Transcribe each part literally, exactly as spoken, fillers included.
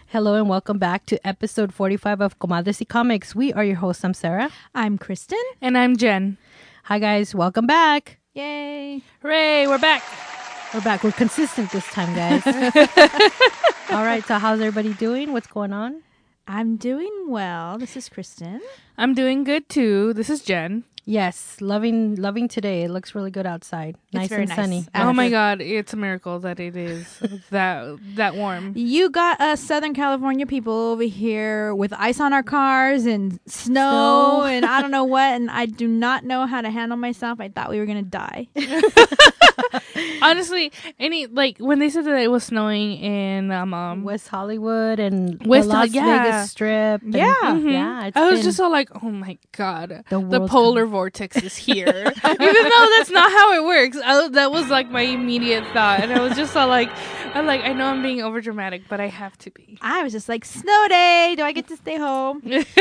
Hello and welcome back to episode forty-five of Comadres y Comics. We are your hosts. I'm Sarah. I'm Kristen. And I'm Jen. Hi guys, welcome back. Yay. Hooray, we're back. We're back. We're consistent this time, guys. All right, so how's everybody doing? What's going on? I'm doing well. This is Kristen. I'm doing good too. This is Jen. Yes, loving loving today. It looks really good outside. Nice It's very and nice. sunny. Oh my god, it's a miracle that it is that that warm. You got us Southern California people over here with ice on our cars and snow, Snow. and I don't know what, and I do not know how to handle myself. I thought we were going to die. Honestly, any like when they said that it was snowing in um, um West Hollywood and West the Las Hol- yeah. Vegas Strip. and- Yeah. mhm. yeah. It's I was been- just all like, oh my god, The the, world's polar vortex is here. Even though that's not how it works. I, that was like my immediate thought, and I was just all like, I like I know I'm being over dramatic, but I have to be. I was just like, snow day. Do I get to stay home?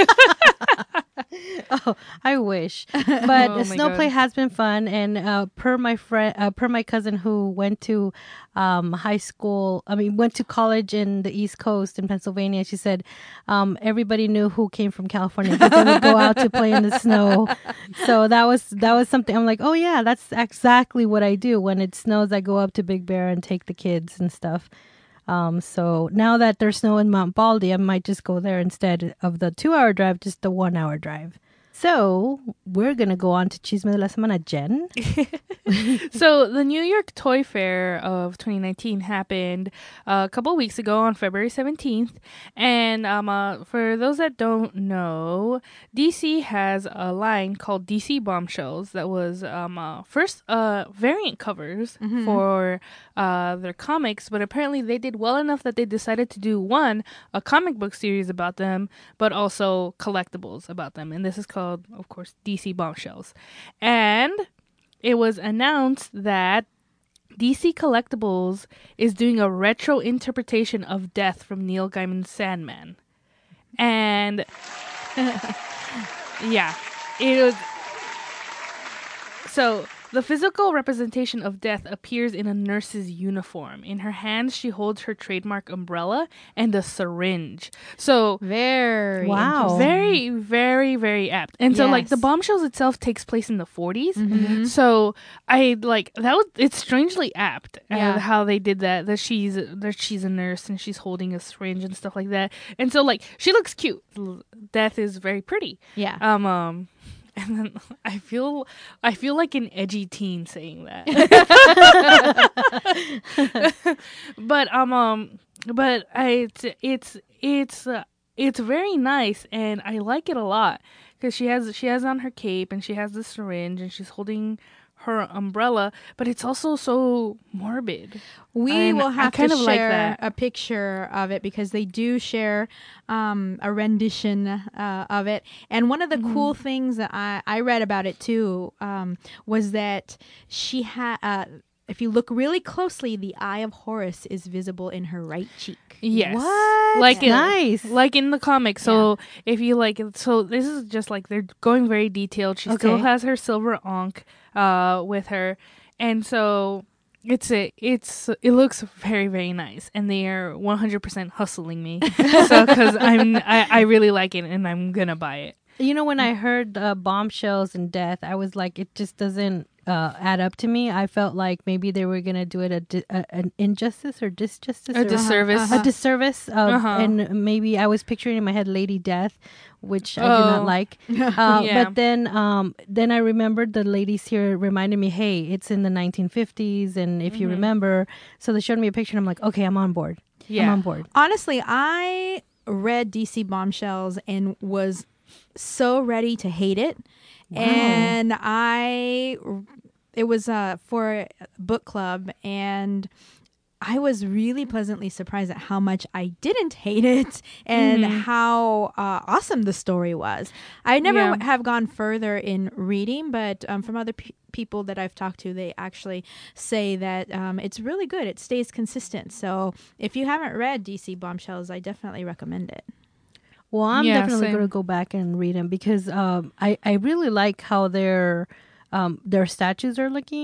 Oh, I wish. But Oh the my snow God. play has been fun, and uh, per my friend, uh, per my cousin who went to um, high school, I mean, went to college in the East Coast in Pennsylvania. She said um, everybody knew who came from California because they would go out to play in the snow. So that was that was something. I'm like, oh yeah, that's exactly what I do when it snows. I go up to Big Bear and take the kids and stuff. Um, so now that there's snow in Mount Baldy, I might just go there instead of the two hour drive, just the one hour drive. So we're going to go on to Chisme de la Semana, Jen. So the New York Toy Fair of twenty nineteen happened uh, a couple weeks ago on February seventeenth. And um, uh, for those that don't know, D C has a line called D C Bombshells that was um, uh, first uh, variant covers for uh, their comics, but apparently they did well enough that they decided to do one, a comic book series about them, but also collectibles about them. And this is called, of course, D C Bombshells. And it was announced that D C Collectibles is doing a retro interpretation of Death from Neil Gaiman's Sandman. And yeah, it was. So the physical representation of Death appears in a nurse's uniform. In her hands, she holds her trademark umbrella and a syringe. So Very. Wow. interesting. very, very, very apt. And so, like, the Yes. Bombshells itself takes place in the forties. Mhm. So I like that. Was, it's strangely apt uh, Yeah. how they did that. That she's that she's a nurse and she's holding a syringe and stuff like that. And so, like, she looks cute. L- Death is very pretty. Yeah. Um. um And then I feel I feel like an edgy teen saying that. but um um but I it's it's it's uh, it's very nice, and I like it a lot because she has she has on her cape and she has the syringe and she's holding her umbrella, but it's also so morbid. We And will I have kind to of like share that. a picture of it because they do share um, a rendition uh, of it. And one of the Mm-hmm. cool things that I, I read about it too um, was that she had, uh, if you look really closely, the eye of Horus is visible in her right cheek. Yes. What? Like in, Nice. like in the comics. So if you like, so this is just like they're going very detailed. She still Okay. has her silver ankh uh, with her, and so it's a it's it looks very very nice, and they are one hundred percent hustling me. So because I'm I, I really like it, and I'm gonna buy it. You know, when I heard uh, bombshells and death, I was like, it just doesn't uh, add up to me. I felt like maybe they were gonna do it a, di- a an injustice or disjustice, A or disservice. Uh-huh. a disservice, uh, Uh-huh. and maybe I was picturing in my head Lady Death, which I do Oh. not like. Uh, Yeah. But then, um, then I remembered the ladies here reminded me, hey, it's in the nineteen fifties, and if you Mhm. remember, so they showed me a picture, and I'm like, okay, I'm on board. I'm Yeah. on board. Honestly, I read D C Bombshells and was so ready to hate it. Wow. And I, it was uh, for book club, and I was really pleasantly surprised at how much I didn't hate it and Mhm. how uh, awesome the story was. I never Yeah. w- have gone further in reading, but um, from other pe- people that I've talked to, they actually say that um, it's really good. It stays consistent. So if you haven't read D C Bombshells, I definitely recommend it. Well, I'm Yeah, definitely same. going to go back and read them because um, I I really like how their um, their statues are looking.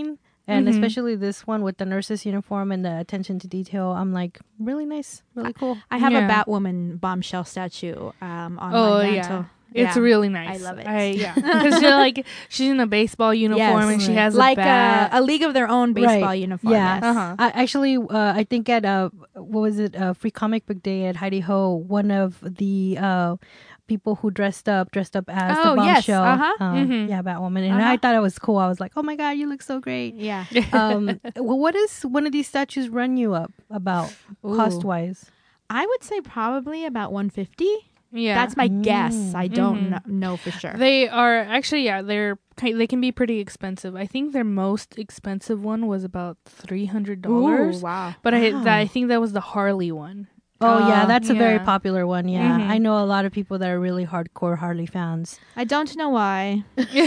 And Mhm. especially this one with the nurse's uniform and the attention to detail, I'm like, really nice, really cool. I have Yeah. a Batwoman bombshell statue um, on Oh my yeah. mantle. It's Yeah. really nice. I love it. I, yeah, because you're like she's in a baseball uniform Yes. and she Right. has like a bat. a, a League of Their Own baseball Right. uniform. Yeah. Yes. Uh-huh. I actually, uh, I think at uh, what was it, uh, Free Comic Book Day at Heidi Ho, one of the uh, people who dressed up dressed up as Oh, the yes. bombshell, Uh-huh. um, Mhm. yeah, Batwoman, and Uh-huh. I thought it was cool. I was like, oh my god, you look so great. Yeah. Um, well, what does one of these statues run you up about Ooh. cost wise? I would say probably about one fifty. Yeah, That's my guess. I don't Mhm. kn- know for sure. they are actually yeah they're ki- they can be pretty expensive. I think their most expensive one was about three hundred dollars. Ooh, wow. But I Wow. that, I think that was the Harley one. Oh yeah, Uh, that's a very yeah. popular one. Yeah, Mhm. I know a lot of people that are really hardcore Harley fans. I don't know why.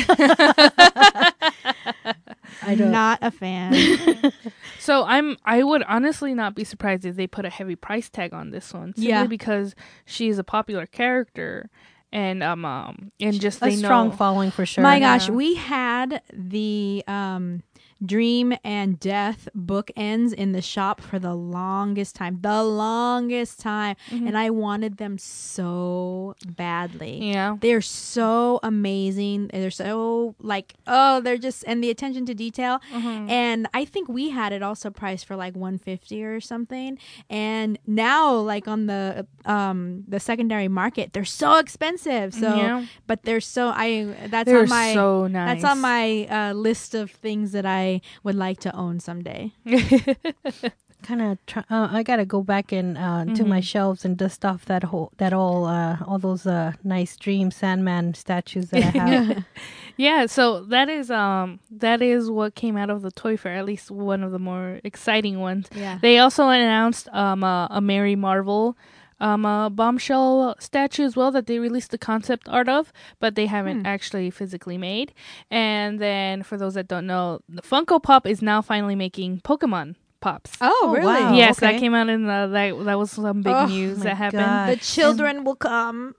I don't. Not a fan. So I'm I would honestly not be surprised if they put a heavy price tag on this one, simply Yeah. because she's a popular character, and um, um and just a they strong know. following for sure. My gosh, Yeah. we had the um, Dream and Death bookends in the shop for the longest time. The longest time. Mhm. And I wanted them so badly. Yeah. They're so amazing. They're so like, oh, they're just, and the attention to detail. Mhm. And I think we had it also priced for like one fifty or something. And now, like on the um the secondary market, they're so expensive. So, yeah. but they're so I that's They're on my so nice. that's on my uh, list of things that I would like to own someday. kind of try, uh, I gotta go back and uh, to my Mhm. shelves and dust off that whole that all uh, all those uh, nice Dream Sandman statues that I have. Yeah, so that is um that is what came out of the Toy Fair, at least one of the more exciting ones. Yeah. They also announced um a, a Mary Marvel um a bombshell statue as well that they released the concept art of, but they haven't Hmm. actually physically made. And then for those that don't know, the Funko Pop is now finally making Pokemon Pops. Oh, Oh, really? wow. yes, okay. that came out in the that that was some big Oh, news my that happened. God. The children will come.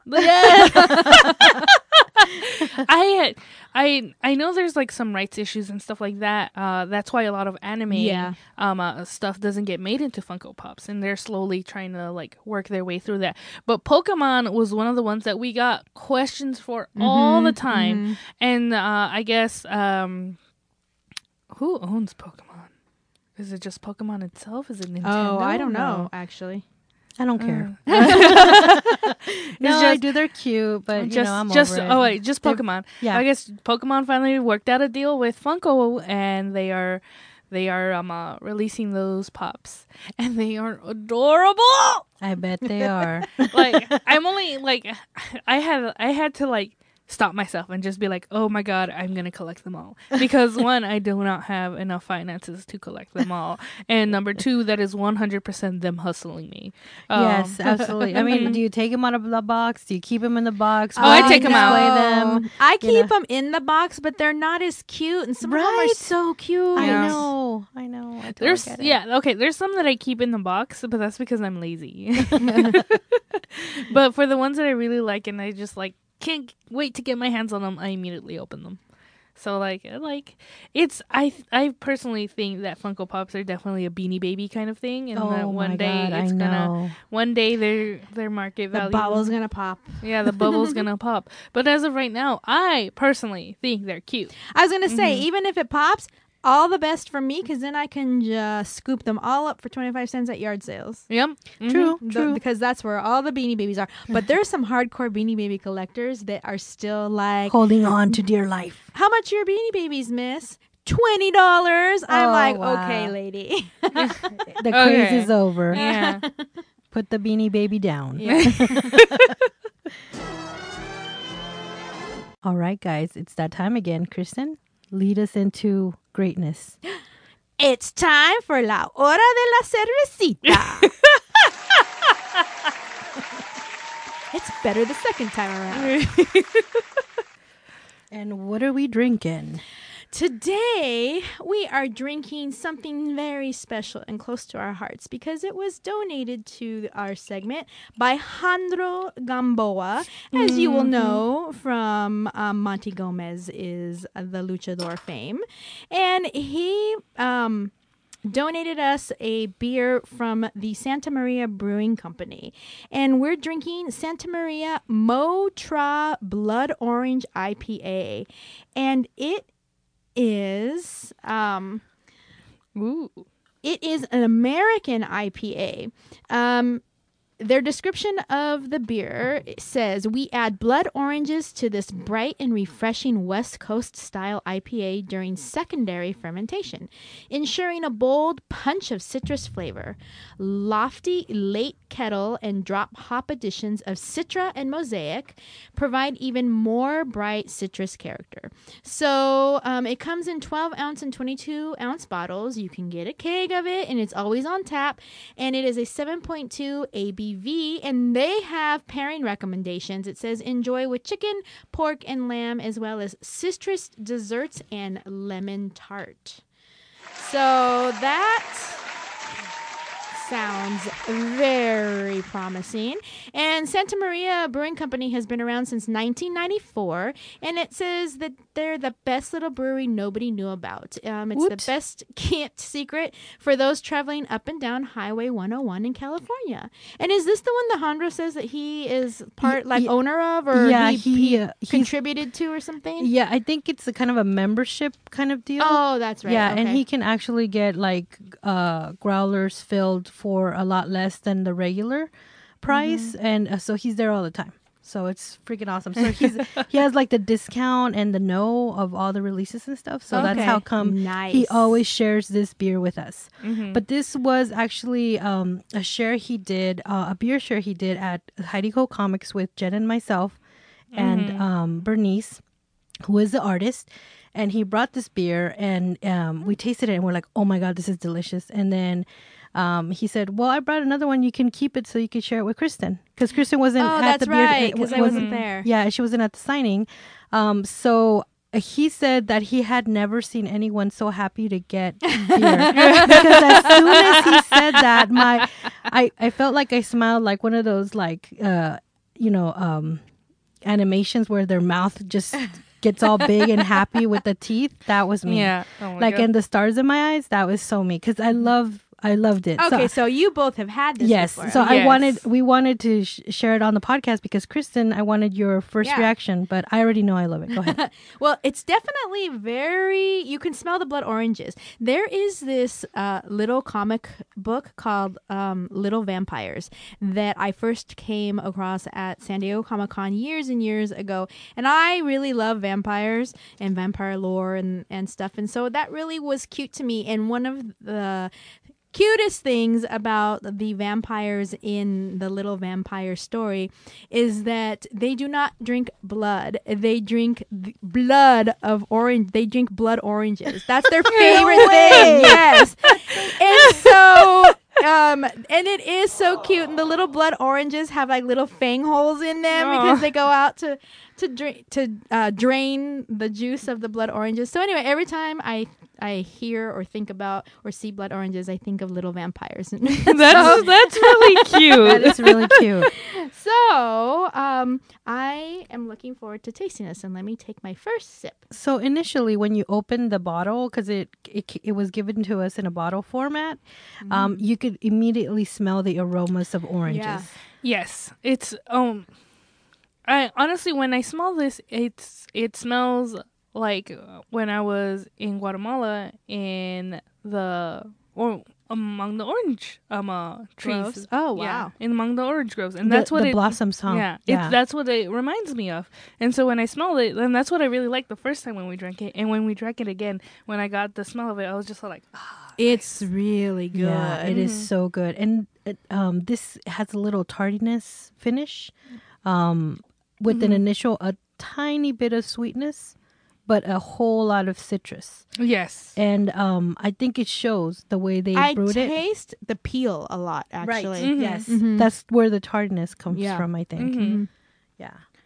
I I I know there's like some rights issues and stuff like that. Uh, that's why a lot of anime Yeah. um uh, stuff doesn't get made into Funko Pops, and they're slowly trying to like work their way through that. But Pokemon was one of the ones that we got questions for all the time, mhm. and uh, I guess um, who owns Pokemon? Is it just Pokemon itself? Is it Nintendo? Oh, I don't No. know, actually. I don't care. Uh, No, It's I just- do. They're cute, but you just know, I'm just over it. oh wait, just They've- Pokemon. yeah. I guess Pokemon finally worked out a deal with Funko, and they are they are um uh, releasing those pops, and they are adorable. I bet they are. Like I'm only like I had I had to like stop myself and just be like, oh my god, I'm gonna collect them all, because one, I do not have enough finances to collect them all, and number two, that is one hundred percent them hustling me. Um, Yes, absolutely. I mean, do you take them out of the box? Do you keep them in the box? Oh, I Where do take you 'em out. display them? I you keep know. them in the box, but they're not as cute, and some of them are Right. so cute. I Yeah. know. I know. I totally There's get it. yeah okay. There's some that I keep in the box, but that's because I'm lazy. But for the ones that I really like and I just like can't wait to get my hands on them, I immediately open them. So like like it's I I personally think that Funko Pops are definitely a Beanie Baby kind of thing, and Oh that one my day God, it's I gonna know. one day their their market The value bubble's gonna pop. yeah the bubble's gonna pop. But as of right now, I personally think they're cute. I was gonna say, Mhm. even if it pops, all the best for me, because then I can just scoop them all up for twenty-five cents at yard sales. Yep. Mhm. True. The- True. because that's where all the Beanie Babies are. But there's some hardcore Beanie Baby collectors that are still like, Holding on to dear life. how much are your Beanie Babies, miss? twenty dollars. I'm Oh, like, wow. okay, lady. The Okay. craze is over. Yeah. Put the Beanie Baby down. Yeah. All right, guys, it's that time again. Kristen, lead us into greatness. It's time for La Hora de la Cervecita. It's better the second time around. And what are we drinking? Today, we are drinking something very special and close to our hearts because it was donated to our segment by Jandro Gamboa. As mm-hmm. you will know from um, Monty Gomez is uh, the luchador fame. And he um, donated us a beer from the Santa Maria Brewing Company. And we're drinking Santa Maria Motra Blood Orange I P A. And it is um Ooh. It is an American I P A. Um Their description of the beer says, we add blood oranges to this bright and refreshing West Coast style I P A during secondary fermentation, ensuring a bold punch of citrus flavor. Lofty late kettle and drop hop additions of Citra and Mosaic provide even more bright citrus character. So um, it comes in twelve ounce and twenty-two ounce bottles. You can get a keg of it, and it's always on tap. And it is a seven point two A B V, and they have pairing recommendations. It says enjoy with chicken, pork, and lamb, as well as citrus desserts and lemon tart. So that sounds very promising. And Santa Maria Brewing Company has been around since nineteen ninety-four, and it says that they're the best little brewery nobody knew about. Um, it's Oops. the best kept secret for those traveling up and down Highway one oh one in California. And is this the one that Jandro says that he is part, like, yeah, owner of, or yeah, he, he, he uh, contributed to or something? Yeah, I think it's a kind of a membership kind of deal. Oh, that's right. Yeah, okay. and he can actually get, like, uh, growlers filled for a lot less than the regular price, mm-hmm. and uh, so he's there all the time. So it's freaking awesome. So he's he has like the discount and the know of all the releases and stuff. So okay. that's how come nice. he always shares this beer with us. Mm-hmm. But this was actually um, a share he did, uh, a beer share he did at Heidi Ko Comics with Jen and myself and mm-hmm. um, Bernice, who is the artist. And he brought this beer, and um, we tasted it, and we're like, oh my God, this is delicious. And then Um, he said, well, I brought another one. You can keep it so you can share it with Kristen. Because Kristen wasn't oh, at the beer. Oh, that's right, because I wasn't there. Yeah, she wasn't at the signing. Um, so uh, he said that he had never seen anyone so happy to get beer. Because as soon as he said that, my I, I felt like I smiled like one of those, like, uh, you know, um, animations where their mouth just gets all big and happy with the teeth. That was me. Yeah. Oh my like, God. and the stars in my eyes, that was so me. Because I love... I loved it. Okay, so, so you both have had this yes. before. So yes. I wanted, we wanted to sh- share it on the podcast because Kristen, I wanted your first yeah. reaction, but I already know I love it. Go ahead. Well, it's definitely very, you can smell the blood oranges. There is this uh, little comic book called um, Little Vampires that I first came across at San Diego Comic-Con years and years ago. And I really love vampires and vampire lore and, and stuff. And so that really was cute to me. And one of the cutest things about the vampires in the Little Vampire story is that they do not drink blood. They drink the blood of orange. They drink blood oranges. That's their favorite no thing. Yes. And so... Um, and it is so cute, and the little blood oranges have like little fang holes in them Aww. because they go out to to drain to uh, drain the juice of the blood oranges. So anyway, every time I I hear or think about or see blood oranges, I think of little vampires. that's so, that's really cute. That is really cute. So um, I am looking forward to tasting this, and let me take my first sip. So initially, when you open the bottle, because it, it it was given to us in a bottle format, mm. um, you could immediately smell the aromas of oranges. Yeah. Yes, it's um. I honestly, when I smell this, it's it smells like when I was in Guatemala in the or among the orange um uh, trees. Groves? Oh wow! Yeah, in among the orange groves, and the, that's what the it, blossoms. Huh? Yeah, yeah. It's, that's what it reminds me of. And so when I smelled it, then that's what I really liked the first time when we drank it, and when we drank it again, when I got the smell of it, I was just like, ah, it's nice. really good. Yeah, it mm. is so good, and it, um, this has a little tardiness finish, um, with mm-hmm. an initial a tiny bit of sweetness, but a whole lot of citrus. Yes. And um, I think it shows the way they I brewed it. I taste the peel a lot, actually. Right. Mm-hmm. Yes. Mm-hmm. That's where the tardiness comes yeah. from, I think. Mm-hmm. Yeah.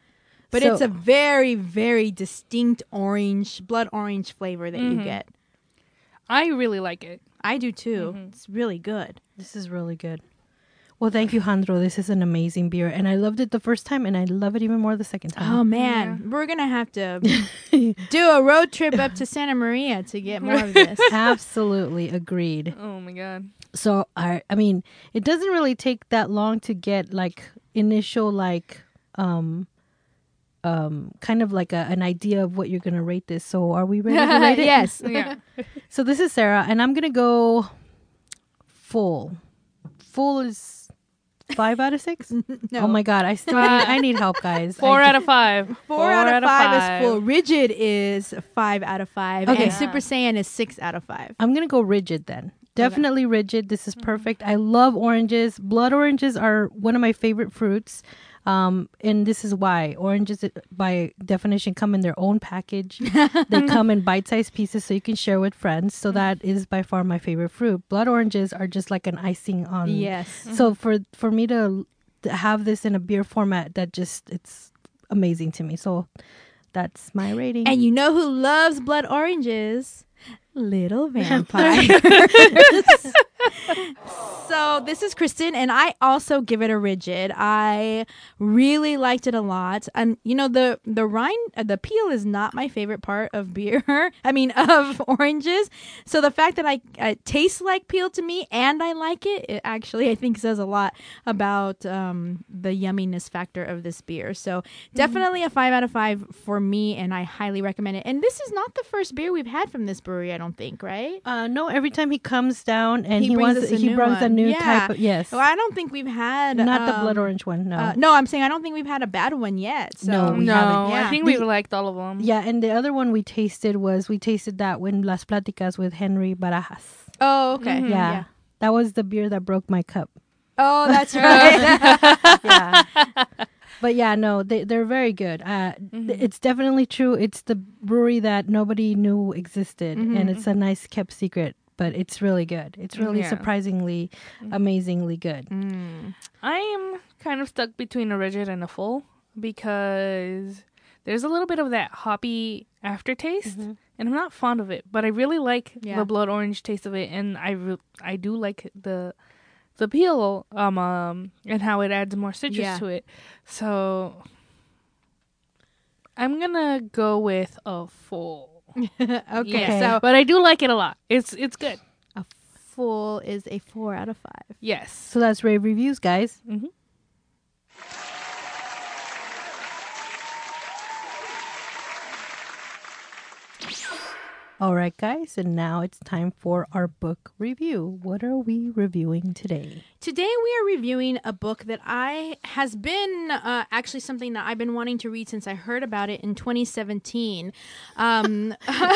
But So- it's a very, very distinct orange, blood orange flavor that Mhm. you get. I really like it. I do too. Mhm. It's really good. This is really good. Well, thank you, Jandro. This is an amazing beer, and I loved it the first time, and I love it even more the second Oh time. man, we're gonna have to do a road trip up to Santa Maria to get more of this. Absolutely agreed. Oh my god. So I, I mean, it doesn't really take that long to get like initial like, um, um, kind of like a, an idea of what you're gonna rate this. So are we ready to rate it? Yes. Yeah. So this is Sarah, and I'm gonna go full. Full is five out of six. No. Oh my god, I still need, I need help, guys. Four I out of five. Four, out, of five, is full. Rigid is five out of five. Okay. And Yeah. Super Saiyan is six out of five. I'm gonna go rigid then. Definitely rigid. This is perfect. I love oranges. Blood oranges are one of my favorite fruits. Um, and this is why oranges, by definition, come in their own package. They come in bite-sized pieces so you can share with friends. So that is by far my favorite fruit. Blood oranges are just like an icing on. Yes. So for for me to, to have this in a beer format, that just it's amazing to me. So that's my rating. And you know who loves blood oranges? Little vampires. So this is Kristen, and I also give it a rigid. I really liked it a lot, and you know the the rind, uh, the peel is not my favorite part of beer. I mean of oranges. So the fact that I it tastes like peel to me, and I like it, it actually I think says a lot about um, the yumminess factor of this beer. So definitely a five out of five for me, and I highly recommend it. And this is not the first beer we've had from this brewery, I don't think, right? Uh, no, every time he comes down and He he, brings wants, us a he new brings a one. new Yeah. type of, yes. Well, I don't think we've had Not the um, blood orange one, no. Uh, no, I'm saying I don't think we've had a bad one yet. So. No, we no, haven't. Yeah. I think We- we liked all of them. Yeah, and the other one we tasted was, we tasted that when Las Platicas with Henry Barajas. Oh, okay. Mhm. Yeah. That was the beer that broke my cup. Oh, that's right. Yeah. But yeah, no, they, they're very good. Uh, Mhm. It's definitely true. It's the brewery that nobody knew existed, Mhm. and it's a nice kept secret, but it's really good. It's really Yeah. surprisingly, amazingly good. Mm. I am kind of stuck between a rigid and a full because there's a little bit of that hoppy aftertaste, Mhm. and I'm not fond of it. But I really like Yeah. the blood orange taste of it, and I re- I do like the the peel um, um and how it adds more citrus Yeah. to it. So I'm gonna go with a full. Okay, Yeah. so But I do like it a lot. It's it's good. a full is a four out of five. Yes. So that's rave reviews, guys. Mm-hmm. All right, guys, and now it's time for our book review. What are we reviewing today? Today we are reviewing a book that I has been uh, actually something that I've been wanting to read since I heard about it in twenty seventeen. Um,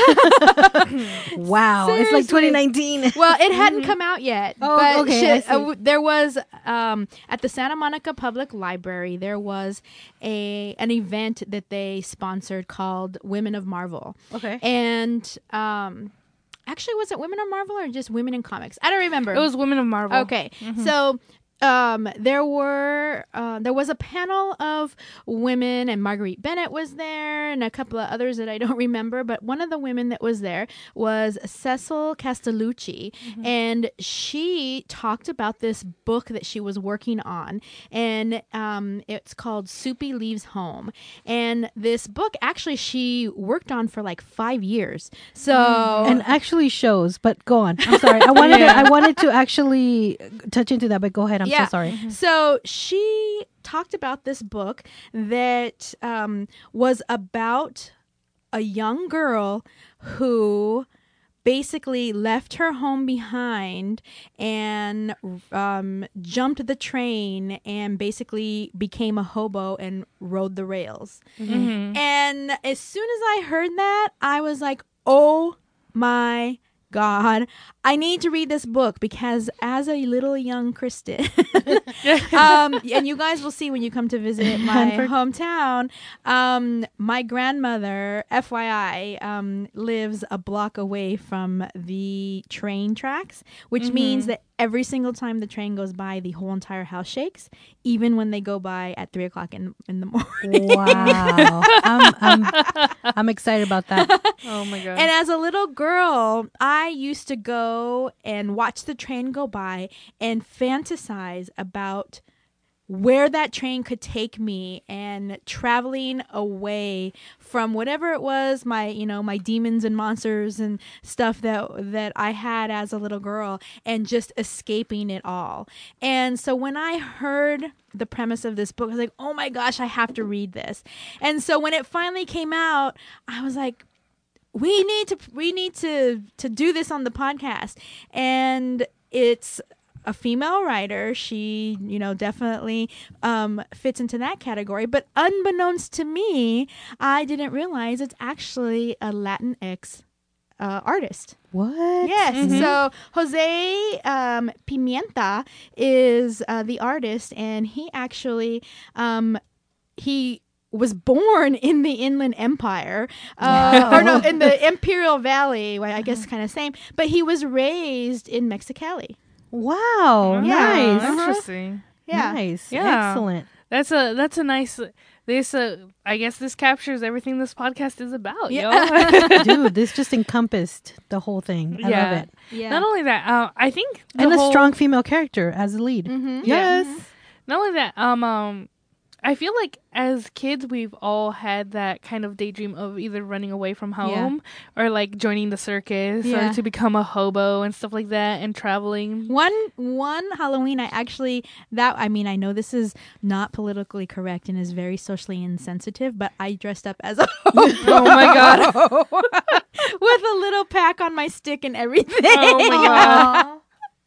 Wow, it's Seriously. like twenty nineteen. well, it hadn't come out yet. Oh, but okay, shi- I see. uh, w- there was um, at the Santa Monica Public Library. There was a an event that they sponsored called Women of Marvel. Okay. And um, actually, was it Women of Marvel or just Women in Comics? I don't remember. It was Women of Marvel. Okay, so um, there were uh, there was a panel of women, and Marguerite Bennett was there, and a couple of others that I don't remember. But one of the women that was there was Cecil Castellucci, and she talked about this book that she was working on, and um, it's called Soupy Leaves Home. And this book, actually, she worked on for like five years. So And actually shows, but go on. I'm sorry. I wanted to, I wanted to actually touch into that, but go ahead. I'm Yeah. so sorry. So she talked about this book that um, was about a young girl who basically left her home behind and um, jumped the train and basically became a hobo and rode the rails. Mm-hmm. And as soon as I heard that, I was like, oh my God, I need to read this book because as a little young Kristen, um, and you guys will see when you come to visit my Hanford. hometown, um, my grandmother, F Y I, um, lives a block away from the train tracks, which Mm-hmm. means that every single time the train goes by, the whole entire house shakes, even when they go by at three o'clock in, in the morning. Wow. I'm, I'm, I'm excited about that. Oh my god. And as a little girl, I used to go and watch the train go by and fantasize about where that train could take me and traveling away from whatever it was, my, you know, my demons and monsters and stuff that that I had as a little girl, and just escaping it all. And so when I heard the premise of this book, I was like, oh my gosh, I have to read this. And so when it finally came out, I was like, we need to we need to to do this on the podcast. And it's a female writer. She, you know, definitely um, fits into that category. But unbeknownst to me, I didn't realize it's actually a Latinx uh, artist. What? Yes. Mhm. So Jose um, Pimienta is uh, the artist, and he actually um, he was born in the Inland Empire, uh, or no, in the Imperial Valley. Well, I guess kind of same, but he was raised in Mexicali. Wow. Oh, Nice. Interesting. Yeah. Nice. Yeah. Excellent. That's a that's a nice this uh, I guess this captures everything this podcast is about, Yeah. yo. Dude, this just encompassed the whole thing. I Yeah. love it. Yeah. Not only that, uh, I think the And a whole- strong female character as the lead. Mm-hmm. Yes. Not only that, um, um, I feel like as kids we've all had that kind of daydream of either running away from home or like joining the circus Yeah. or to become a hobo and stuff like that and traveling. One one Halloween, I actually that I mean I know this is not politically correct and is very socially insensitive, but I dressed up as a hobo. Oh my god! With a little pack on my stick and everything. Oh my god!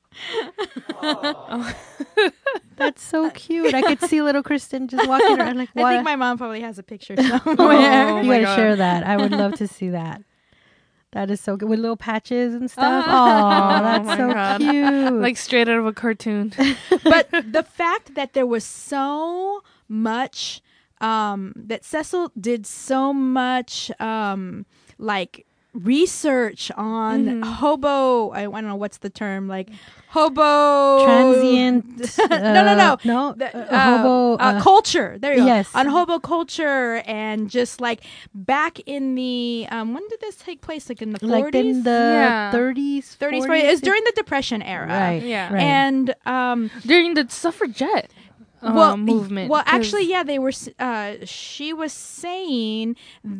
That's so cute. I could see little Kristen just walking around like, I what? think my mom probably has a picture somewhere. Oh you my gotta God. share that. I would love to see that. That is so good. With little patches and stuff. Uh-huh. Oh, Oh that's my so God. cute. Like straight out of a cartoon. But the fact that there was so much, um, that Cecil did so much, um, like research on Mhm. hobo. I, I don't know what's the term, like hobo Transient. no, no, no. uh, No. The, uh, uh, hobo. uh, uh, culture. There you yes. go. On hobo culture, and just like back in the um, when did this take place? Like in the like forties, in the Yeah. thirties, thirties, forties. forties. It was during the Depression era, Right. Yeah. Right. And um, During the suffragette uh, well, movement. Well, 'cause- actually, yeah, they were. s- Uh, she was saying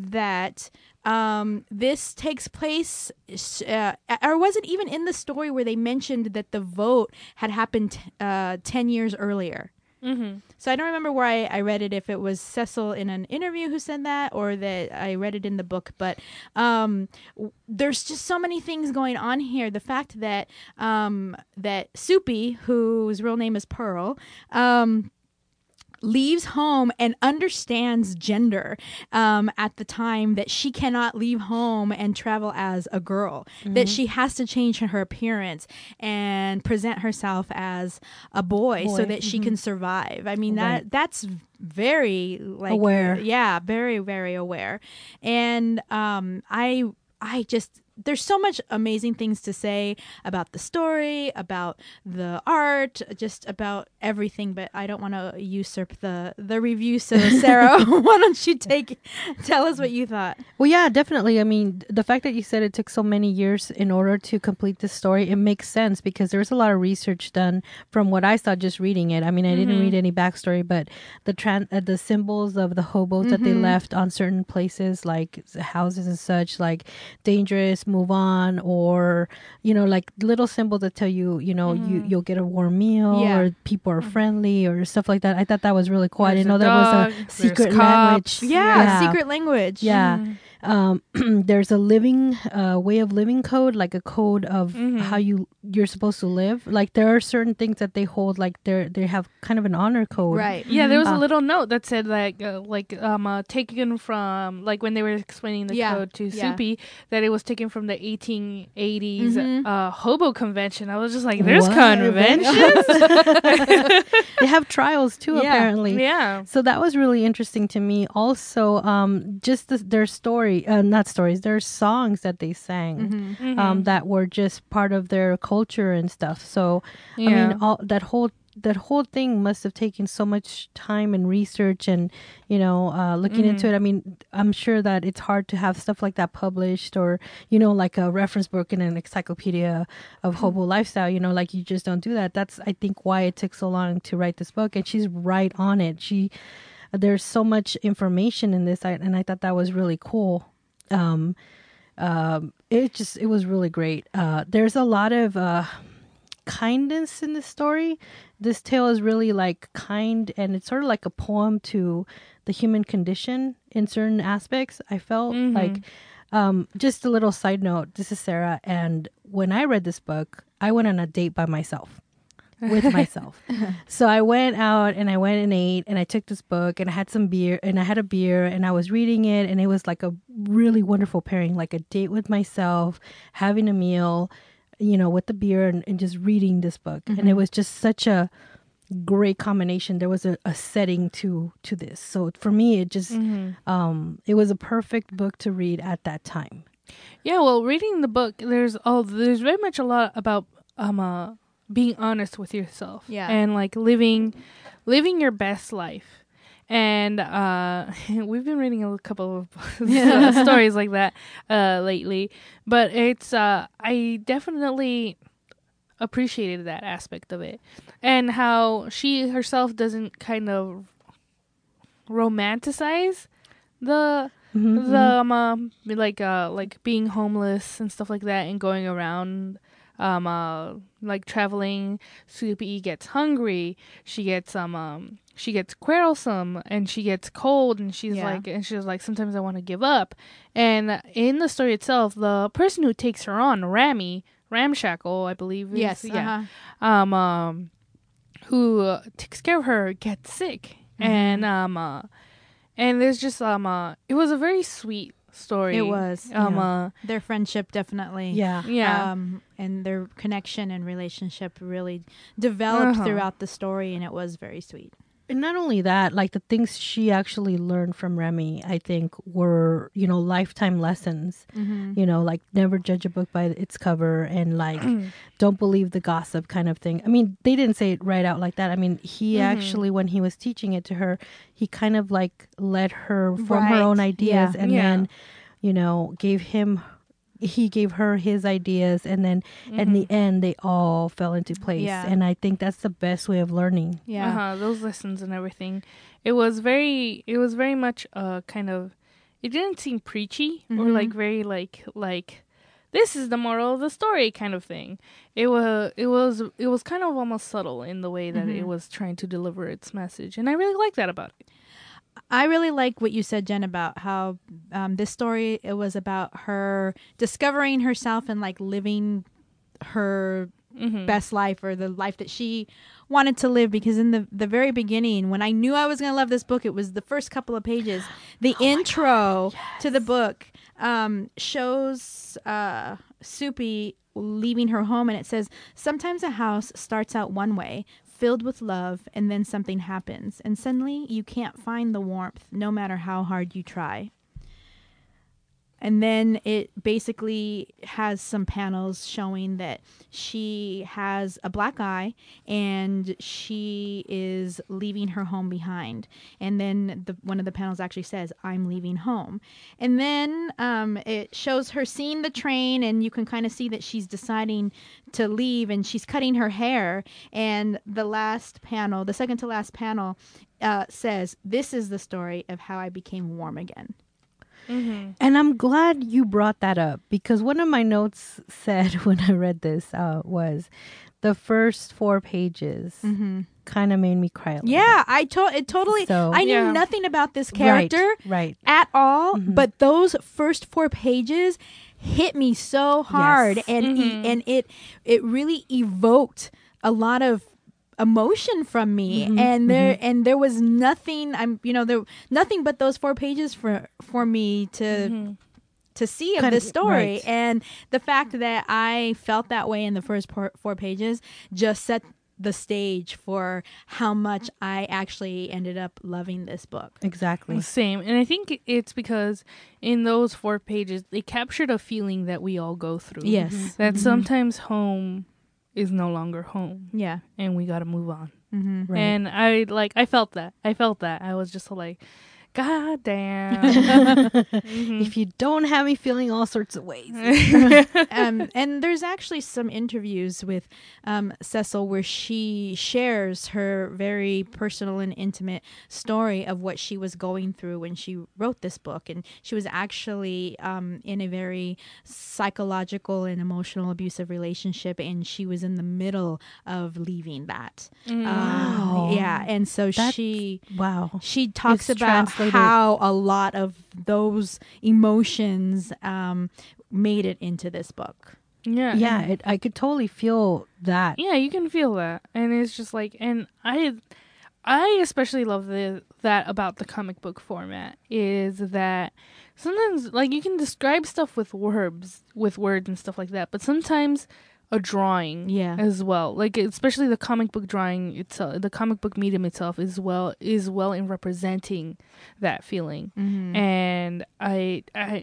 that um, this takes place, uh, or was it even in the story where they mentioned that the vote had happened uh, ten years earlier? Mhm. So I don't remember where I, I read it, if it was Cecil in an interview who said that or that I read it in the book. But um, w- there's just so many things going on here. The fact that um, that Soupy, whose real name is Pearl, um, leaves home and understands gender um, at the time that she cannot leave home and travel as a girl, that she has to change her appearance and present herself as a boy, so Boy. that she can survive. I mean, that Right. that's very like Aware. yeah, very very aware. And um, I I just there's so much amazing things to say about the story, about the art, just about everything. But I don't want to usurp the the review. So Sarah, why don't you take tell us what you thought? Well, yeah, definitely. I mean, the fact that you said it took so many years in order to complete the story, it makes sense because there was a lot of research done from what I saw just reading it. I mean, I didn't Mhm. read any backstory, but the tran- uh, the symbols of the hobos that they Mhm. left on certain places, like s- houses and such, like dangerous, move on, or, you know, like little symbols that tell you, you know, you, Mhm. you'll get a warm meal Yeah. or people are friendly or stuff like that. I thought that was really cool. I There's didn't know a there was dog, a there's secret cops. language. Yeah, secret language. Yeah. Mhm. um, there's a living uh, way of living code, like a code of Mhm. how you you're supposed to live. Like there are certain things that they hold, like they they have kind of an honor code. Right. Yeah, there was Uh, a little note that said like uh, like um uh, taken from like when they were explaining the Yeah, code to yeah. Soupy that it was taken from the eighteen eighties Mhm. uh hobo convention. I was just like, there's What? conventions. They have trials too, Yeah. apparently. Yeah. So that was really interesting to me. Also, um, just the, their story, uh, not stories, their songs that they sang, Mhm. Mhm. um, that were just part of their culture and stuff. So, yeah. I mean, all that whole that whole thing must have taken so much time and research and, you know, uh, looking Mhm. into it. I mean, I'm sure that it's hard to have stuff like that published or, you know, like a reference book in an encyclopedia of hobo lifestyle, you know, like you just don't do that. That's, I think, why it took so long to write this book. And she's right on it. She, there's so much information in this. I, and I thought that was really cool. Um, um, it just, it was really great. Uh, there's a lot of, uh, kindness in the story. This tale is really like kind, and it's sort of like a poem to the human condition in certain aspects. I felt Mhm. like, um, just a little side note. This is Sarah, and when I read this book, I went on a date by myself. With myself. So I went out and I went and ate and I took this book and I had some beer and I had a beer and I was reading it, and it was like a really wonderful pairing, like a date with myself, having a meal, you know, with the beer and, and just reading this book. Mm-hmm. And it was just such a great combination. There was a, a setting to to this. So for me, it just, Mhm. um, it was a perfect book to read at that time. Yeah, well, reading the book, there's oh, there's very much a lot about um uh, being honest with yourself, Yeah. and like living living your best life. And uh, we've been reading a couple of uh, stories like that uh, lately, but it's uh, I definitely appreciated that aspect of it, and how she herself doesn't kind of romanticize the Mhm, the mhm. um, um like uh like being homeless and stuff like that and going around um uh like traveling. Soupy gets hungry, she gets um um she gets quarrelsome, and she gets cold, and she's Yeah. like and she's like sometimes I want to give up. And in the story itself, the person who takes her on, Rami Ramshackle, I believe is, Yes. yeah, Uh-huh. um um who uh, takes care of her, gets sick. Mm-hmm. And um uh and there's just um uh it was a very sweet story. It was. um Yeah. uh Their friendship definitely. Yeah. yeah Um, and their connection and relationship really developed Uh-huh. throughout the story, and it was very sweet. And not only that, like the things she actually learned from Remy, I think were, you know, lifetime lessons. Mm-hmm. You know, like never judge a book by its cover, and like don't believe the gossip kind of thing. I mean, they didn't say it right out like that. I mean, he Mhm. actually, when he was teaching it to her, he kind of like let her form her Right. own ideas, Yeah. and Yeah. then, you know, gave him, he gave her his ideas, and then in the end, they all fell into place. Yeah. And I think that's the best way of learning. Yeah. uh-huh, those lessons and everything. It was very it was very much uh kind of, it didn't seem preachy or Mhm. like very like like this is the moral of the story kind of thing. It was it was it was kind of almost subtle in the way that Mhm. it was trying to deliver its message, and I really like that about it. I really like what you said, Jen, about how um, this story, it was about her discovering herself and like living her Mm-hmm. best life, or the life that she wanted to live. Because in the, the very beginning, when I knew I was going to love this book, it was the first couple of pages. The intro to the book um, shows uh, Soupy leaving her home, and it says, sometimes a house starts out one way, filled with love, and then something happens, and suddenly you can't find the warmth no matter how hard you try. And then it basically has some panels showing that she has a black eye and she is leaving her home behind. And then the, one of the panels actually says, I'm leaving home. And then um, it shows her seeing the train, and you can kind of see that she's deciding to leave, and she's cutting her hair. And the last panel, the second to last panel, uh, says, this is the story of how I became warm again. Mm-hmm. And I'm glad you brought that up, because one of my notes said when I read this uh, was the first four pages Mm-hmm. kind of made me cry a little Yeah, I to- it totally. So- I knew Yeah. nothing about this bit. character Right, right. at all, Mhm. but those first four pages hit me so hard, Yes. and e- Mhm. and it it really evoked a lot of emotion from me, Mhm, and there and there was nothing. I'm you know there nothing but those four pages for for me to. Mhm. to see of Kind this of- story, right. and the fact that I felt that way in the first por- four pages just set the stage for how much I actually ended up loving this book. Exactly. Same. And I think it's because in those four pages, they captured a feeling that we all go through. Yes. That Mhm. sometimes home is no longer home Yeah. and we got to move on. Mm-hmm. Right. And I like, I felt that. I felt that. I was just like, God damn. Mhm. If you don't have me feeling all sorts of ways. um, and there's actually some interviews with um, Cecil where she shares her very personal and intimate story of what she was going through when she wrote this book. And she was actually um, in a very psychological and emotional abusive relationship, and she was in the middle of leaving that. Mm. Um, Wow. yeah, and so That's- she Wow. she talks It's about translated. how a lot of those emotions um, made it into this book. Yeah. Yeah, and- it, I could totally feel that. yeah, you can feel that. And it's just like, and I, I especially love the, that about the comic book format is that sometimes like you can describe stuff with words, with words and stuff like that, but sometimes a drawing Yeah. as well, like especially the comic book drawing itself, the comic book medium itself is well is well in representing that feeling. Mm-hmm. And I I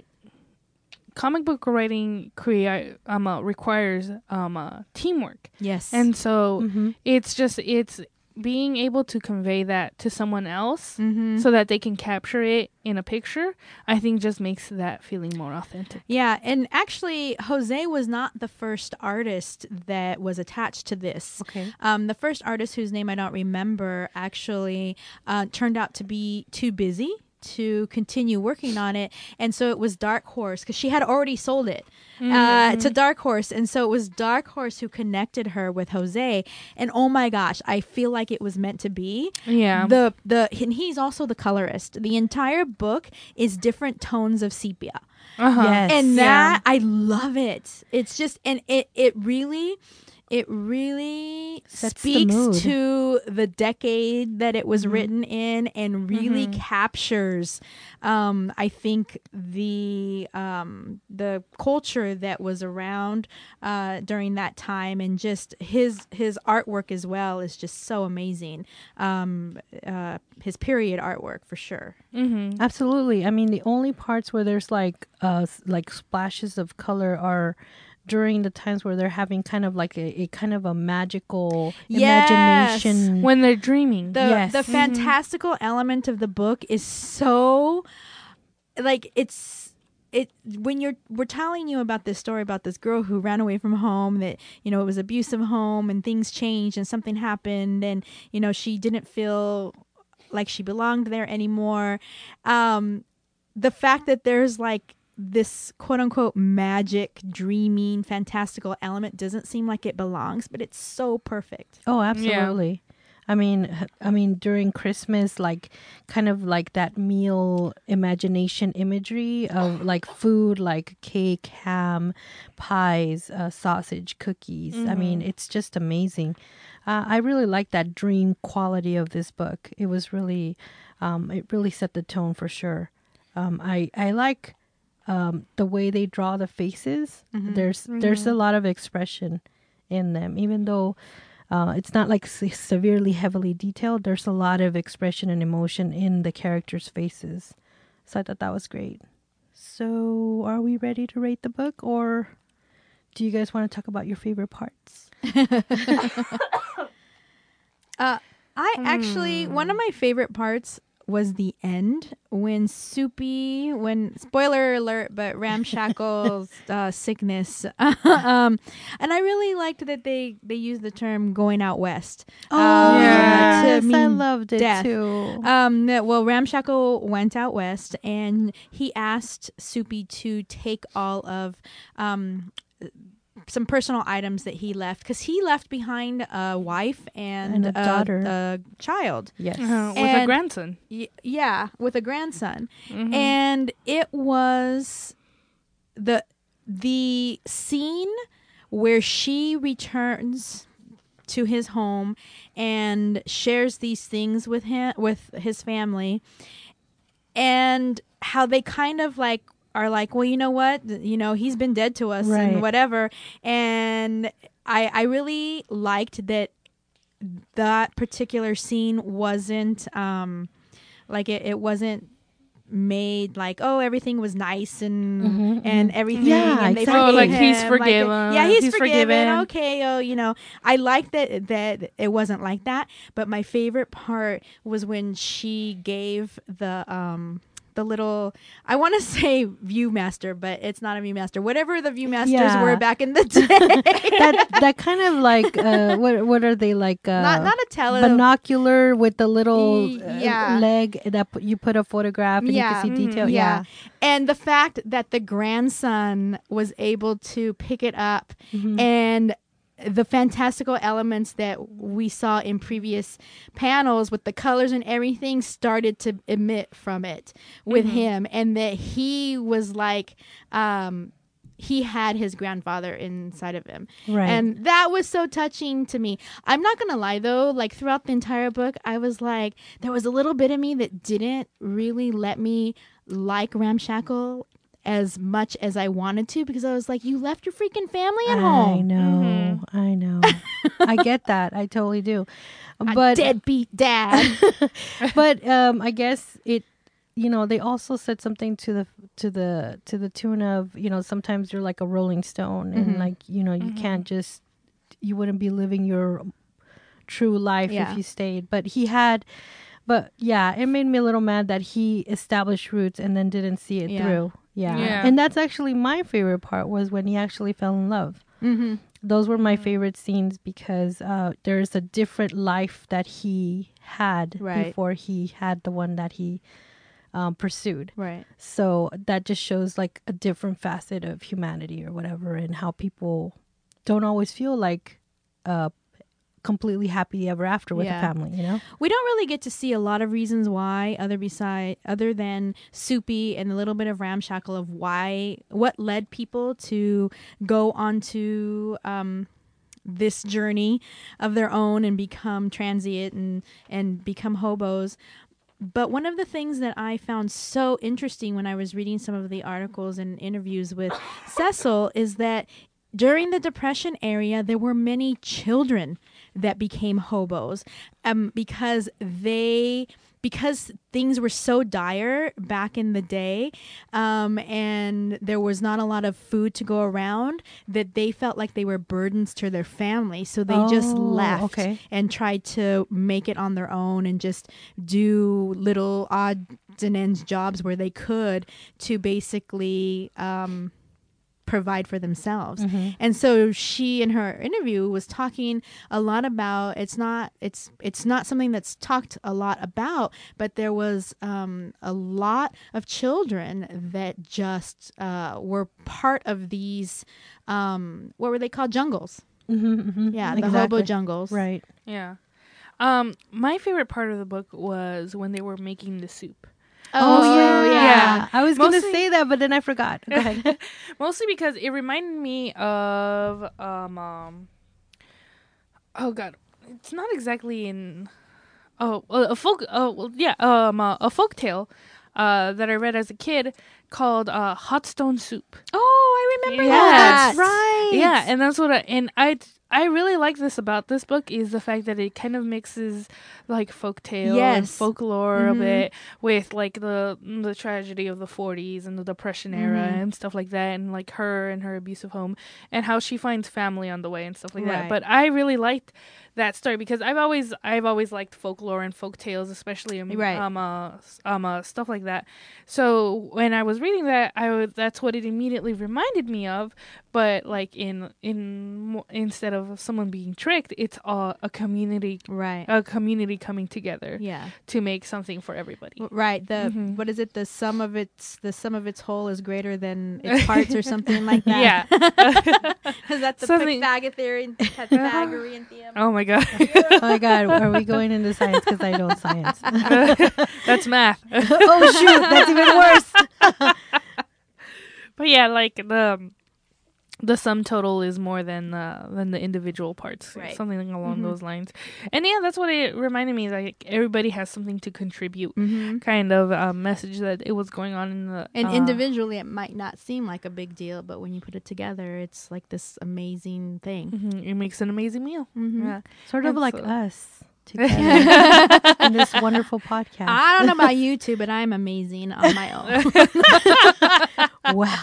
comic book writing create um uh, requires um uh, teamwork, Yes. and so Mm-hmm. it's just it's being able to convey that to someone else mm-hmm. so that they can capture it in a picture, I think just makes that feeling more authentic. Yeah, and actually, Jose was not the first artist that was attached to this. Okay. Um, the first artist, whose name I don't remember, actually uh, turned out to be too busy to continue working on it, and so it was Dark Horse, because she had already sold it uh, to Dark Horse, and so it was Dark Horse who connected her with Jose. And oh my gosh, I feel like it was meant to be. Yeah. The the and he's also the colorist. The entire book is different tones of sepia. Uh-huh. Yes. And Yeah. that I love it. It's just and it it really it really Sets the speaks mood. to the decade that it was Mhm. written in, and really Mhm. captures um I think the um the culture that was around uh during that time, and just his his artwork as well is just so amazing. Um uh his period artwork for sure. Mm-hmm. Absolutely. I mean, the only parts where there's like uh s- like splashes of color are during the times where they're having kind of like a, a kind of a magical Yes. imagination. When they're dreaming. The Yes. the Mhm. fantastical element of the book is so like it's it when you're we're telling you about this story about this girl who ran away from home, that you know it was abusive home, and things changed and something happened, and you know she didn't feel like she belonged there anymore. Um the fact that there's like this quote unquote magic, dreaming, fantastical element doesn't seem like it belongs, but it's so perfect. Oh, absolutely. I mean, h- I mean, during Christmas, like kind of like that meal imagination imagery of like food, like cake, ham, pies, uh, sausage, cookies. I mean, Mhm. it's just amazing. Uh, I really like that dream quality of this book. It was really, um, it really set the tone for sure. Um, I I like um, the way they draw the faces. Mhm. There's there's a lot of expression in them, even though. Uh, it's not like se- severely heavily detailed. There's a lot of expression and emotion in the characters' faces. So I thought that was great. So are we ready to rate the book, or do you guys want to talk about your favorite parts? Uh, I actually, one of my favorite parts was the end when Soupy, when spoiler alert, but Ramshackle's uh, sickness, um, and I really liked that they they used the term "going out west." Oh, um, yeah. to yes, I mean loved it death. too. Um, that- well, Ramshackle went out west, and he asked Soupy to take all of um, some personal items that he left, because he left behind a wife and, And a daughter. a child. Yes. Uh, with a And- grandson. Y- yeah, with a grandson. Mhm. And it was the the scene where she returns to his home and shares these things with him, with his family, and how they kind of like are like, well, you know what, you know, he's been dead to us Right. and whatever. And I I really liked that that particular scene wasn't um like it, it wasn't made like, oh, everything was nice and Mhm, and mhm. everything, Yeah, and they exactly. Oh, forgave like he's him, forgiven. Like, yeah, he's, He's forgiven. forgiven. Okay, oh, you know, I like that that it wasn't like that. But my favorite part was when she gave the um the little, I want to say Viewmaster, but it's not a Viewmaster. Whatever the Viewmasters Yeah. were back in the day. that that kind of like uh, what what are they like? Uh, not not a tele. binocular with the little Y- uh, yeah. leg that p- you put a photograph and Yeah. you can see Mhm. detail. Yeah. Yeah. And the fact that the grandson was able to pick it up Mhm. and the fantastical elements that we saw in previous panels with the colors and everything started to emit from it with Mhm. him, and that he was like um he had his grandfather inside of him. Right. And that was so touching to me. I'm not going to lie though, like throughout the entire book, I was like, there was a little bit of me that didn't really let me like Ramshackle as much as I wanted to, because I was like, you left your freaking family at I home. know. I know. I get that. I totally do. A But deadbeat dad. but um I guess it, you know, they also said something to the to the to the tune of, you know, sometimes you're like a rolling stone and Mhm. like, you know, you Mhm. can't just, you wouldn't be living your true life Yeah. if you stayed. But he had, but yeah, it made me a little mad that he established roots and then didn't see it Yeah. through. Yeah. Yeah. And that's actually my favorite part, was when he actually fell in love. Mm-hmm. Those were my Mhm. favorite scenes, because uh, there's a different life that he had Right. before he had the one that he um, pursued. Right. So that just shows like a different facet of humanity or whatever, and how people don't always feel like uh, completely happy ever after with Yeah. a family, you know? We don't really get to see a lot of reasons why, other beside other than Soupy and a little bit of Ramshackle, of why, what led people to go onto um, this journey of their own and become transient and and become hobos. But one of the things that I found so interesting when I was reading some of the articles and interviews with Cecil is that during the Depression era, there were many children that became hobos um, because they because things were so dire back in the day, um, and there was not a lot of food to go around, that they felt like they were burdens to their family. So they just Oh, left okay. and tried to make it on their own and just do little odds and ends jobs where they could to basically um, provide for themselves. Mhm. And so she, in her interview, was talking a lot about, it's not it's it's not something that's talked a lot about, but there was um, a lot of children that just uh, were part of these um, what were they called, jungles? Mhm, mhm. Yeah, the Exactly. hobo jungles. Right. Yeah. Um, my favorite part of the book was when they were making the soup. Oh, yeah. yeah. I was going to Mostly- say that, but then I forgot. Go ahead. Mostly because it reminded me of um, um oh god, it's not exactly in oh uh, a folk oh well, yeah um uh, a folk tale uh that I read as a kid called uh Hot Stone Soup. Oh, I remember Yeah. that. That's right. Yeah, and that's what I and I I really like this about this book is the fact that it kind of mixes like folktale and Yes. folklore Mhm. a bit with like the the tragedy of the forties and the Depression era Mhm. and stuff like that, and like her and her abusive home and how she finds family on the way and stuff like Right. that. But I really liked that story because I've always I've always liked folklore and folk tales, especially um, Right. um uh, s- um uh, stuff like that. So when I was reading that, I was, that's what it immediately reminded me of. But like in in mo- instead of someone being tricked, it's a, a community Right. a community coming together Yeah. to make something for everybody. Right. The Mhm. what is it? The sum of its the sum of its whole is greater than its parts, or something like that. Yeah. Is that the Something- Pythagorean, Pythagorean theorem? Oh my god. Oh my God, are we going into science? Because I don't science. That's math. Oh shoot, that's even worse. But yeah, like the the sum total is more than uh, than the individual parts, Right. something along Mhm. those lines. And yeah, that's what it reminded me. Is like everybody has something to contribute, Mm-hmm. kind of uh, message that it was going on in the And uh, individually, it might not seem like a big deal, but when you put it together, it's like this amazing thing. mhm, it makes an amazing meal. Mm-hmm. Yeah. Sort of And like so- us together in this wonderful podcast. I don't know about you two, but I'm amazing on my own. Wow.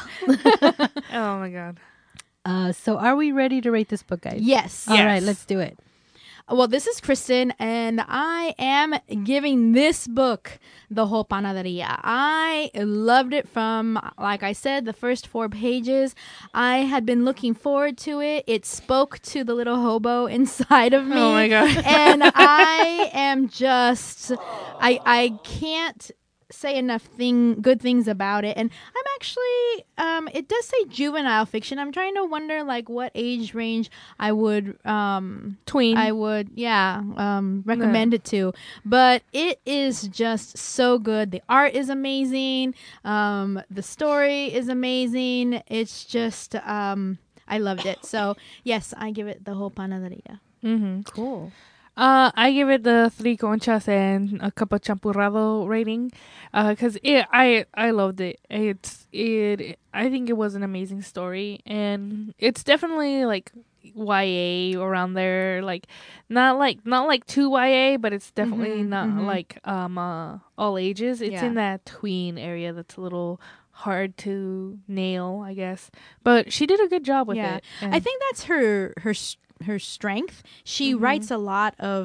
Oh my god. Uh, so are we ready to rate this book, guys? Yes. All right, Yes. let's do it. Well, this is Kristen, and I am giving this book the whole panaderia. I loved it from, like I said, the first four pages. I had been looking forward to it. It spoke to the little hobo inside of me. Oh my god. And I am just, I I can't say enough thing good things about it. And I'm actually, um, it does say juvenile fiction. I'm trying to wonder like what age range I would, um, Tween. I would, yeah, um, recommend it to. But it is just so good. The art is amazing. Um, the story is amazing. It's just, um, I loved it. So yes, I give it the whole panaderia. mm-hmm. Cool. Uh, I give it the three conchas and a cup of champurrado rating, uh, cause it, I, I loved it. It's, it, I think it was an amazing story, and it's definitely like Y A around there, like not like not like too Y A, but it's definitely Mhm, not mhm. like um uh, all ages. It's Yeah. in that tween area that's a little hard to nail, I guess. But she did a good job with Yeah. it. I and- think that's her her s- her strength. She Mhm. writes a lot of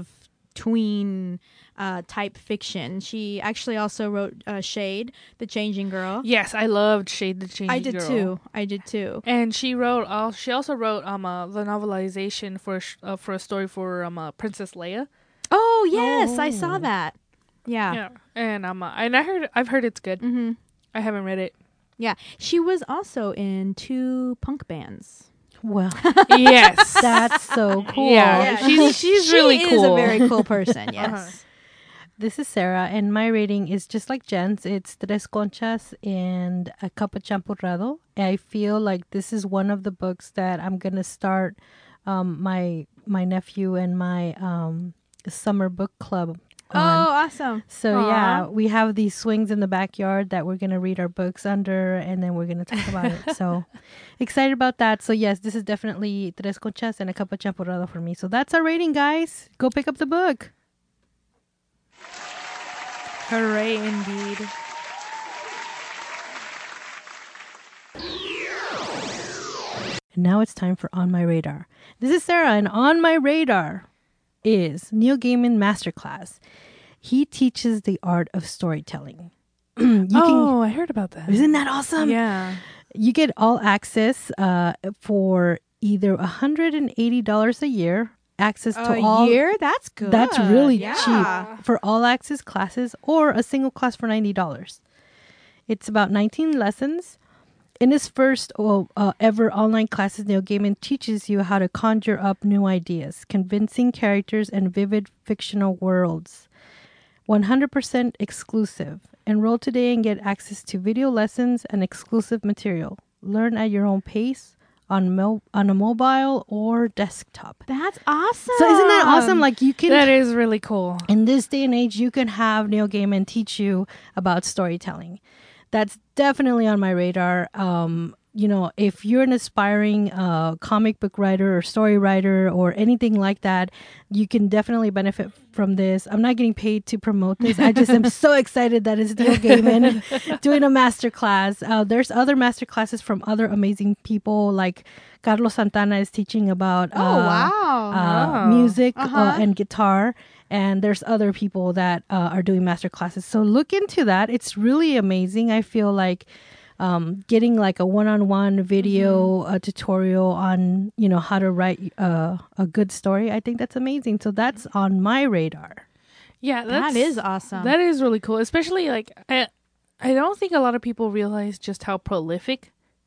tween uh, type fiction. She actually also wrote uh, Shade, the Changing Girl. yes, I loved Shade the Changing I did Girl. too. I did too. And she wrote. Uh, she also wrote um uh, the novelization for a sh- uh, for a story for um uh, Princess Leia. Oh yes, I Oh. saw that. Yeah. Yeah, and um uh, and I heard I've heard it's good. Mm-hmm. I haven't read it. Yeah. She was also in two punk bands. Well, Yes, that's so cool. Yeah, she's she's she really is cool. a very cool person. Yes. Uh-huh. This is Sarah, and my rating is just like Jen's. It's tres conchas and a cup of champurrado. I feel like this is one of the books that I'm gonna start um, my my nephew and my um, summer book club Oh, on. awesome. So Aw. yeah, we have these swings in the backyard that we're gonna read our books under, and then we're gonna talk about it. So excited about that. So yes, this is definitely tres conchas and a cup of champurrado for me. So that's our rating, guys. Go pick up the book. Hooray, indeed. And now it's time for On My Radar. This is Sarah, and On My Radar is Neil Gaiman Masterclass. He teaches the art of storytelling. you Oh, I heard about that. can, isn't that awesome? Yeah. You get all access uh, for either one hundred eighty dollars a year, access to A all. year? That's good. That's really Yeah. cheap for all access classes, or a single class for ninety dollars. It's about nineteen lessons. In his first oh, uh, ever online classes, Neil Gaiman teaches you how to conjure up new ideas, convincing characters, and vivid fictional worlds. one hundred percent exclusive. Enroll today and get access to video lessons and exclusive material. Learn at your own pace on mo- on a mobile or desktop. That's awesome. So isn't that awesome? Like you can That is really cool. in this day and age, you can have Neil Gaiman teach you about storytelling. That's definitely on my radar. Um, you know, if you're an aspiring uh, comic book writer or story writer or anything like that, you can definitely benefit from this. I'm not getting paid to promote this. I just am so excited that it's Neil Gaiman doing a master class. Uh, there's other master classes from other amazing people, like Carlos Santana is teaching about Oh, uh, wow. uh, Oh. music Uh-huh. uh, and guitar. And there's other people that uh, are doing master classes. So look into that. It's really amazing. I feel like um, getting like a one-on-one video Mm-hmm. uh, tutorial on, you know, how to write uh, a good story. I think that's amazing. So that's on my radar. Yeah, that's, That is awesome. That is really cool. Especially like I, I don't think a lot of people realize just how prolific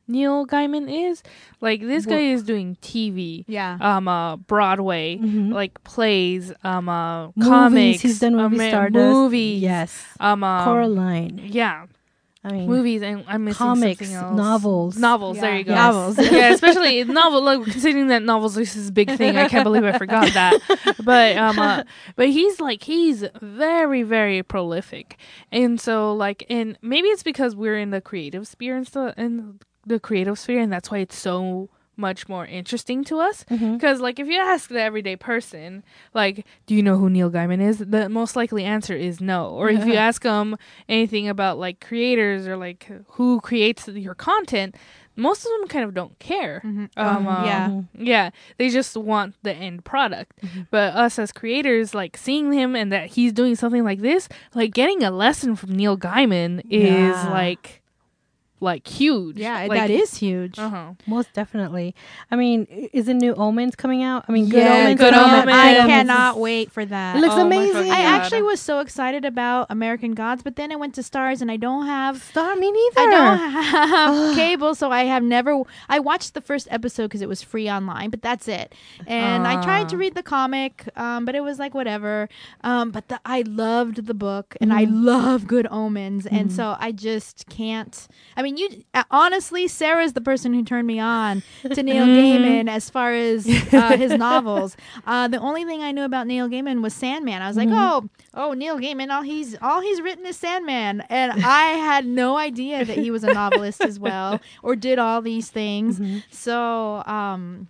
Neil Gaiman is. Like, this Well- guy is doing T V, Yeah. um, uh, Broadway, Mhm. like plays, um, uh, Movies. comics. He's done movie um, Stardust. movies. Yes. Um, um, Coraline. yeah, I mean, movies, and I'm missing comics, something else. novels. Novels. Yeah. There you go. Yes. Novels. Yeah, especially novel. Like, considering that novels is his big thing, I can't believe I forgot that. But um, uh, but he's like he's very very prolific, and so like, and maybe it's because we're in the creative sphere and stuff, in the creative sphere, and that's why it's so much more interesting to us. Mhm. Because like, if you ask the everyday person, like, do you know who Neil Gaiman is? The most likely answer is no. Or if you ask them anything about like creators or like who creates your content, most of them kind of don't care. Mhm. Um, Um, um, yeah. yeah, they just want the end product. But us as creators, like seeing him and that he's doing something like this, like getting a lesson from Neil Gaiman is Yeah. like like huge. Yeah, like, that is huge. Uh-huh. Most definitely. I mean, i- isn't New Omens coming out? I mean, Good Yeah, Omens. Good and all that Omens. I stuff. cannot wait for that. It looks Oh my amazing. fucking I God. actually was so excited about American Gods, but then I went to Stars and I don't have Stop me neither. I don't have cable, so I have never. I watched the first episode because it was free online, but that's it. And I tried to Ah. read the comic, um, but it was like whatever. Um, but the, I loved the book, and I Mhm. love Good Omens, and so I just can't. I mean, you uh, honestly, Sarah's the person who turned me on to Neil Gaiman as far as uh, his novels. Uh, the only thing I knew about Neil Gaiman was Sandman. I was like, oh, oh, Neil Gaiman, all he's all he's written is Sandman, and I had no idea that he was a novelist as well, or did all these things. So um,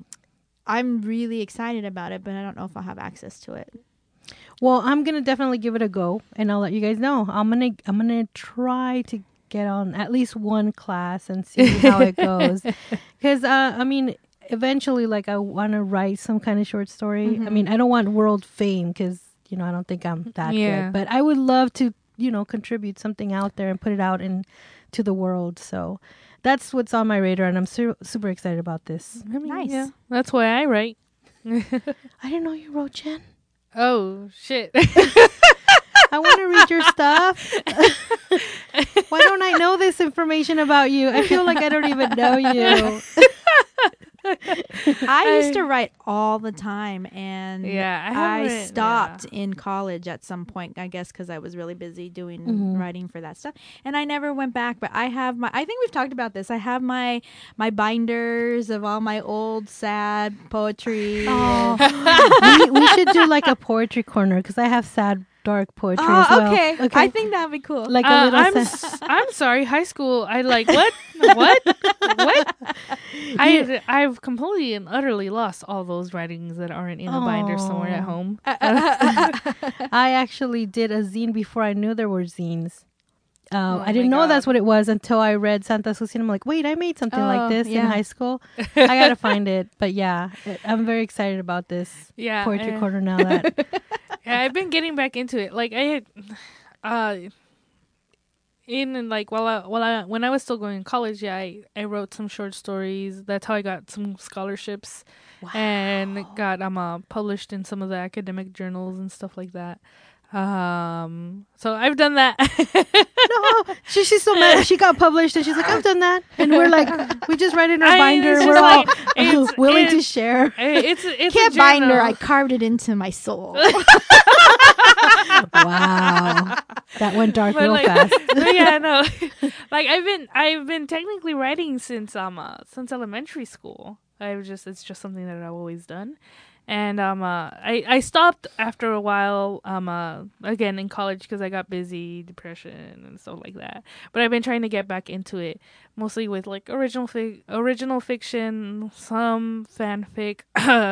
I'm really excited about it, but I don't know if I'll have access to it. Well, I'm gonna definitely give it a go, and I'll let you guys know. I'm gonna I'm gonna try to get on at least one class and see how it goes. Because uh, I mean, eventually, like, I want to write some kind of short story. I mean, I don't want world fame because you know I don't think I'm that Yeah. good, but I would love to you know contribute something out there and put it out in to the world. So that's what's on my radar, and I'm su- super excited about this. I mean, Nice. yeah, that's why I write. I didn't know you wrote, Jen. Oh shit. I want to read your stuff. Why don't I know this information about you? I feel like I don't even know you. I used to write all the time, and Yeah, I I, haven't- stopped in college at some point. I guess because I was really busy doing Mhm. writing for that stuff, and I never went back. But I have my. I think we've talked about this. I have my my binders of all my old sad poetry. Oh, and- we, we should do like a poetry corner because I have sad, dark poetry Oh, as well. okay. I think that'd be cool. like a Uh, little. I'm sa- s- I'm sorry. High school. I like what what what. I I've completely and utterly lost all those writings that aren't in a binder somewhere at Aw. home. I actually did a zine before I knew there were zines. Uh, Oh I didn't my know that's God. what it was until I read Santa Sucia. And I'm like, wait, I made something Oh, like this in yeah. high school. I gotta find it. But yeah, it, I'm very excited about this Yeah, poetry I- corner now. That Yeah, I've been getting back into it. Like I had, uh, in and like while I while I when I was still going to college, yeah, I I wrote some short stories. That's how I got some scholarships, and got um uh, published in some of the academic journals and stuff like that. Um, so I've done that. no, she, she's so mad. She got published, and she's like, I've done that, and we're like, we just write in our I- binder. it's We're just all like- it's- willing to it's- share. It's it's Can't a binder. journal. I carved it into my soul. Wow, that went dark But real like, fast. but yeah, no. Like I've been, I've been technically writing since um, uh, since elementary school. I've just, it's just something that I've always done, and um, uh, I I stopped after a while. Um, uh, again in college because I got busy, depression and stuff like that. But I've been trying to get back into it, mostly with like original fi- original fiction, some fanfic.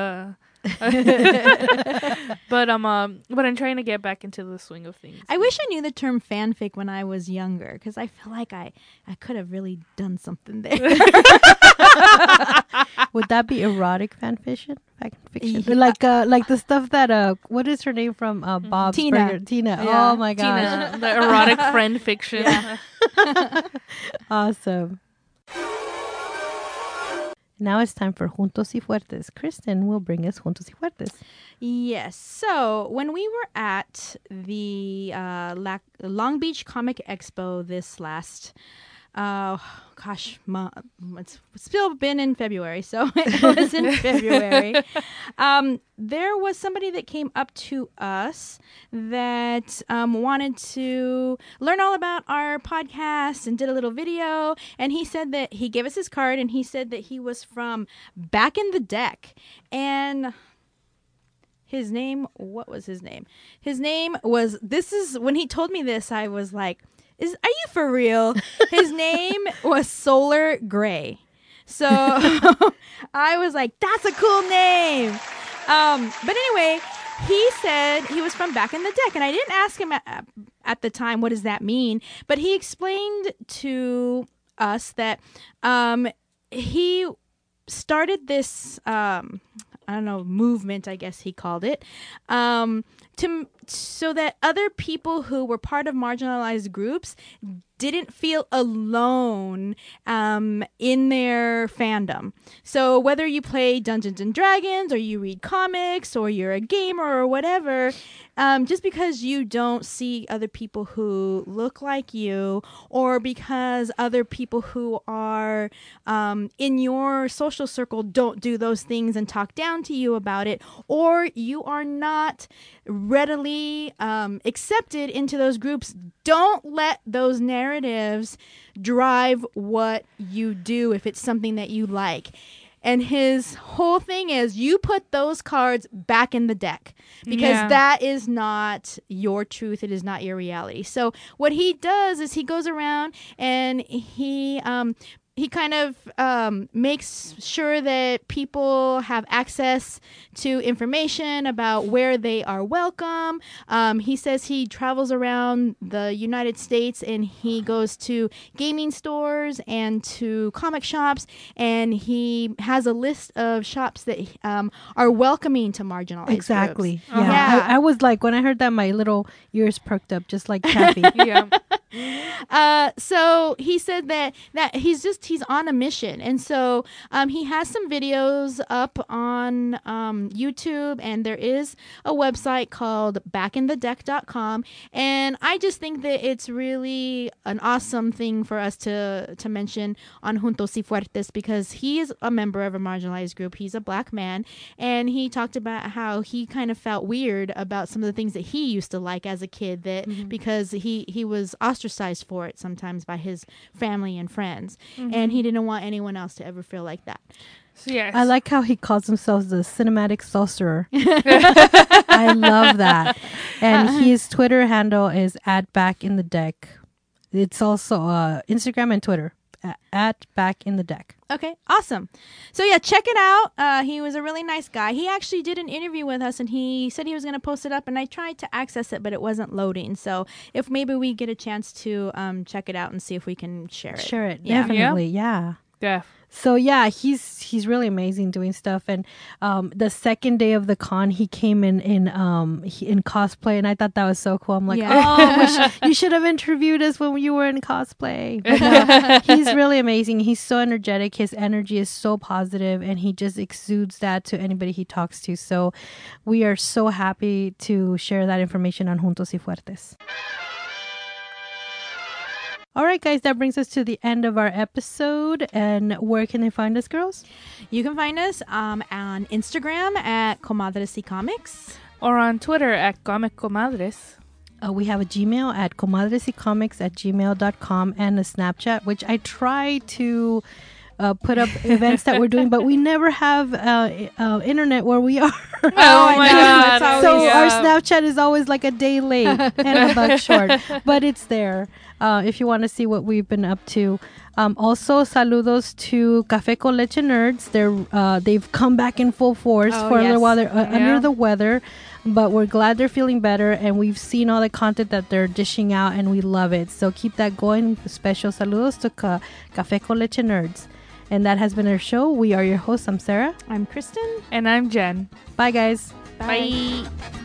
but um, um, but I'm trying to get back into the swing of things. I wish I knew the term fanfic when I was younger, because I feel like I, I could have really done something there. Would that be erotic fan fiction? Fan fiction? Like uh, like the stuff that uh, what is her name from uh, Bob's Tina. Burger? Tina. Yeah. Oh my gosh, Tina, the erotic friend fiction. awesome. Now it's time for Juntos y Fuertes. Kristen will bring us Juntos y Fuertes. Yes. So when we were at the uh, La- Long Beach Comic Expo this last uh, gosh, ma- it's still been in February, so it was in February. Um, there was somebody that came up to us that um, wanted to learn all about our podcast and did a little video. And he said that he gave us his card, and he said that he was from Back in the Deck. And his name, what was his name? His name was, this is, when he told me this, I was like, Is are you for real? His name was Solar Gray. So I was like, that's a cool name. Um, but anyway, he said he was from Back in the Deck. And I didn't ask him at, at the time, what does that mean? But he explained to us that um, he started this, um, I don't know, movement, I guess he called it, um, to so that other people who were part of marginalized groups didn't feel alone um, in their fandom. So whether you play Dungeons and Dragons or you read comics or you're a gamer or whatever, um, just because you don't see other people who look like you, or because other people who are um, in your social circle don't do those things and talk down to you about it, or you are not readily um, accepted into those groups, don't let those narratives drive what you do if it's something that you like. And his whole thing is, you put those cards back in the deck, because Yeah. that is not your truth. It is not your reality. So what he does is he goes around and he um, he kind of um, makes sure that people have access to information about where they are welcome. Um, he says he travels around the United States and he goes to gaming stores and to comic shops, and he has a list of shops that um, are welcoming to marginalized Exactly. groups. Yeah. Yeah. I, I was like, when I heard that, my little ears perked up, just like Kathy. Yeah. Uh, so he said that that he's just he's on a mission, and so um, he has some videos up on um, YouTube, and there is a website called back in the deck dot com, and I just think that it's really an awesome thing for us to to mention on Juntos y Fuertes, because he is a member of a marginalized group. He's a black man, and he talked about how he kind of felt weird about some of the things that he used to like as a kid, that Mm-hmm. because he he was ostracized for it sometimes by his family and friends, and he didn't want anyone else to ever feel like that. So yes. I like how he calls himself the cinematic sorcerer. I love that. And his Twitter handle is at back in the deck. It's also uh, Instagram and Twitter at, at back in the deck. Okay, awesome. So yeah, check it out. Uh, he was a really nice guy. He actually did an interview with us, and he said he was going to post it up, and I tried to access it, but it wasn't loading. So if maybe we get a chance to um, check it out and see if we can share it. Share it. Yeah. Definitely. Yeah. Yeah. So yeah, he's he's really amazing doing stuff. And um, the second day of the con, he came in in um he, in cosplay, and I thought that was so cool. I'm like, Yeah. oh, we sh- you should have interviewed us when you were in cosplay. But no, he's really amazing. He's so energetic. His energy is so positive, and he just exudes that to anybody he talks to. So we are so happy to share that information on Juntos y Fuertes. All right, guys, that brings us to the end of our episode. And where can they find us, girls? You can find us um, on Instagram at Comadres y Comics. Or on Twitter at Comic Comadres. Uh, we have a Gmail at comadresycomics at gmail dot com and a Snapchat, which I try to uh, put up events that we're doing, but we never have uh, uh, internet where we are. Oh my That's god. always- So yeah. our Snapchat is always like a day late and a buck short, but it's there uh, if you want to see what we've been up to. Um, also, saludos to Café con Leche Nerds. They're uh, they've come back in full force Oh, for a yes. little while. They're uh, Yeah. under the weather, but we're glad they're feeling better, and we've seen all the content that they're dishing out, and we love it. So keep that going. Special saludos to Ca- Café con Leche Nerds. And that has been our show. We are your hosts. I'm Sarah. I'm Kristen. And I'm Jen. Bye, guys. Bye.